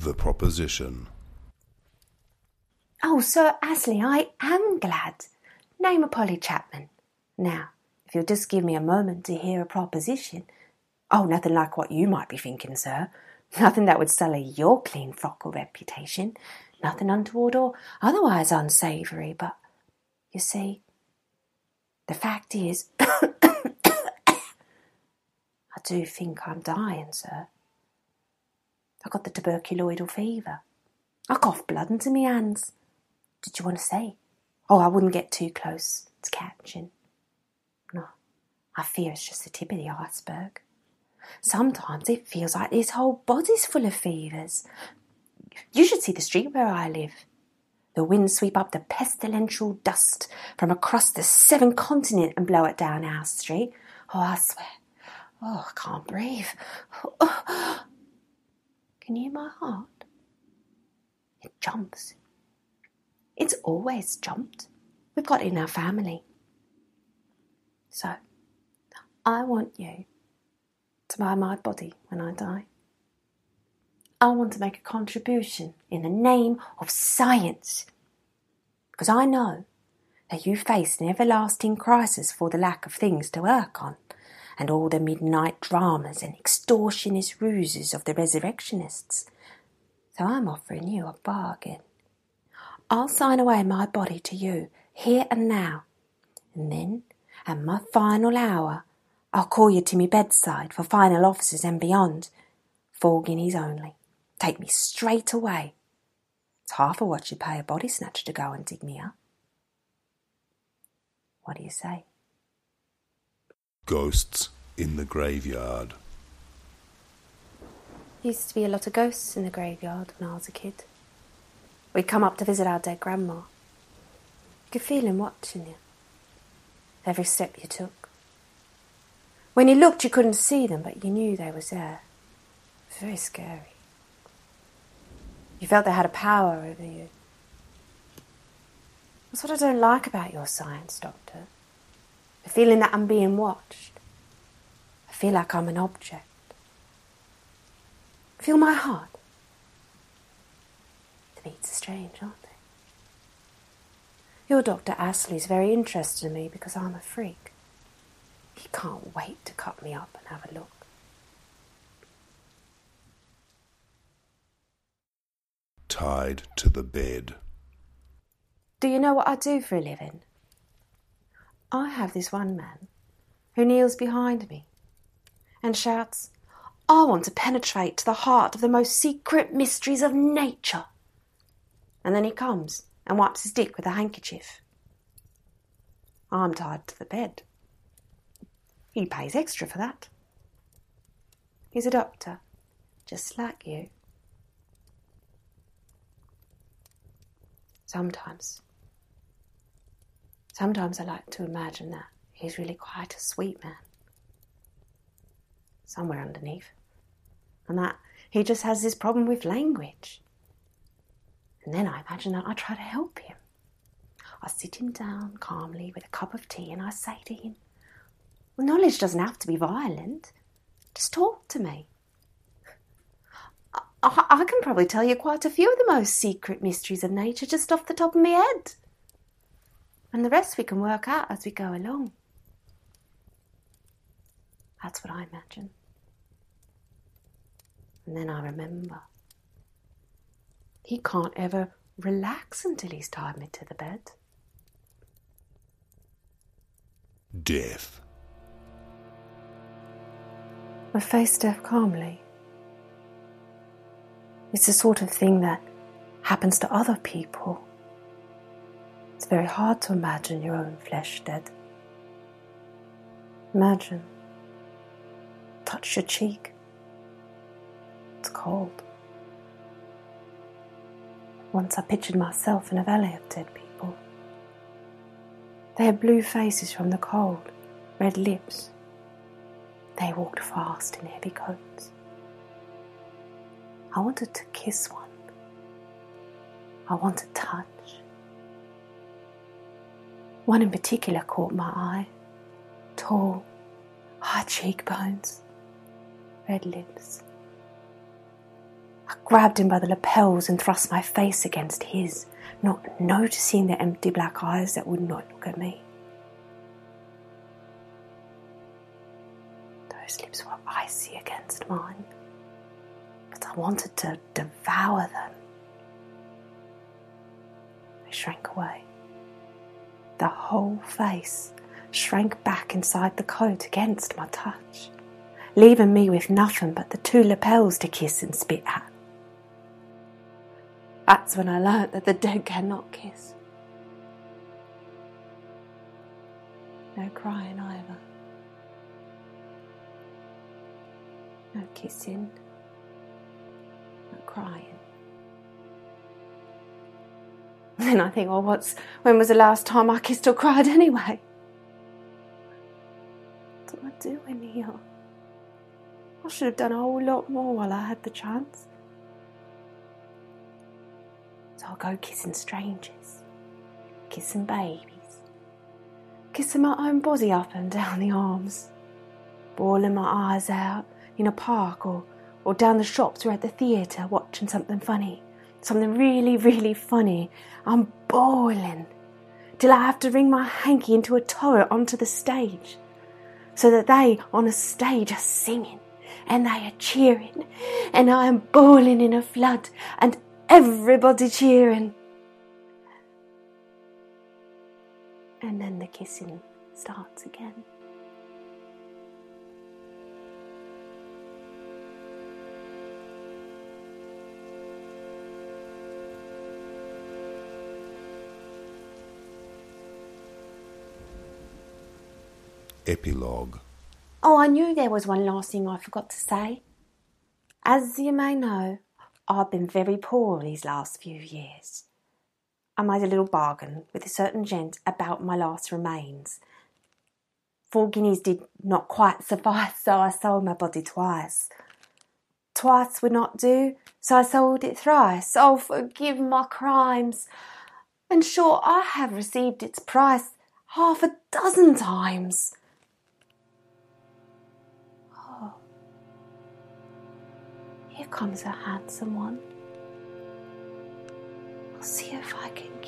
The proposition. Oh, Sir Astley, I am glad. Name a Polly Chapman. Now, if you'll just give me a moment to hear a proposition. Oh, nothing like what you might be thinking, sir. Nothing that would sully your clean frock or reputation. Nothing untoward or otherwise unsavoury, but, you see, the fact is, I do think I'm dying, sir. I got the tuberculoidal fever. I coughed blood into me hands. Did you want to say? Oh, I wouldn't get too close. It's catching. No, I fear it's just the tip of the iceberg. Sometimes it feels like this whole body's full of fevers. You should see the street where I live. The winds sweep up the pestilential dust from across the 7 continents and blow it down our street. Oh, I swear. Oh, I can't breathe. Oh. Can you hear my heart? It jumps. It's always jumped. We've got it in our family. So, I want you to buy my body when I die. I want to make a contribution in the name of science. Because I know that you face an everlasting crisis for the lack of things to work on, and all the midnight dramas and extortionist ruses of the resurrectionists. So I'm offering you a bargain. I'll sign away my body to you, here and now, and then, at my final hour, I'll call you to me bedside for final offices and beyond. 4 guineas only. Take me straight away. It's half of what you pay a body snatcher to go and dig me up. What do you say? Ghosts in the graveyard. Used to be a lot of ghosts in the graveyard when I was a kid. We'd come up to visit our dead grandma. You could feel him watching you. Every step you took. When you looked, you couldn't see them, but you knew they was there. It was very scary. You felt they had a power over you. That's what I don't like about your science, Doctor. The feeling that I'm being watched. I feel like I'm an object. Feel my heart. The beats are strange, aren't they? Your Dr. Astley's very interested in me because I'm a freak. He can't wait to cut me up and have a look. Tied to the bed. Do you know what I do for a living? I have this one man who kneels behind me and shouts, I want to penetrate to the heart of the most secret mysteries of nature. And then he comes and wipes his dick with a handkerchief. I'm tied to the bed. He pays extra for that. He's a doctor, just like you. Sometimes I like to imagine that he's really quite a sweet man. Somewhere underneath. And that he just has this problem with language. And then I imagine that I try to help him. I sit him down calmly with a cup of tea and I say to him, well, knowledge doesn't have to be violent. Just talk to me. I can probably tell you quite a few of the most secret mysteries of nature just off the top of my head. And the rest we can work out as we go along. That's what I imagine. And then I remember. He can't ever relax until he's tied me to the bed. Death. I face death calmly. It's the sort of thing that happens to other people. It's very hard to imagine your own flesh dead. Imagine. Touch your cheek. It's cold. Once I pictured myself in a valley of dead people. They had blue faces from the cold, red lips. They walked fast in heavy coats. I wanted to kiss one. I wanted touch. One in particular caught my eye. Tall, high cheekbones, red lips. I grabbed him by the lapels and thrust my face against his, not noticing the empty black eyes that would not look at me. Those lips were icy against mine, but I wanted to devour them. I shrank away. The whole face shrank back inside the coat against my touch, leaving me with nothing but the 2 lapels to kiss and spit at. That's when I learnt that the dead cannot kiss. No crying either. No kissing. No crying. Then I think, well, when was the last time I kissed or cried anyway? What am I doing here? I should have done a whole lot more while I had the chance. So I'll go kissing strangers, kissing babies, kissing my own body up and down the arms, bawling my eyes out in a park or down the shops or at the theatre watching something funny, something really, really funny. I'm bawling till I have to wring my hanky into a turret onto the stage so that they on a stage are singing and they are cheering and I am bawling in a flood and everybody cheering. And then the kissing starts again. Epilogue. Oh, I knew there was one last thing I forgot to say. As you may know, I've been very poor these last few years. I made a little bargain with a certain gent about my last remains. 4 guineas did not quite suffice, so I sold my body twice. Twice would not do, so I sold it thrice. Oh, forgive my crimes. And sure, I have received its price 6 times. Oh, here comes a handsome one. I'll see if I can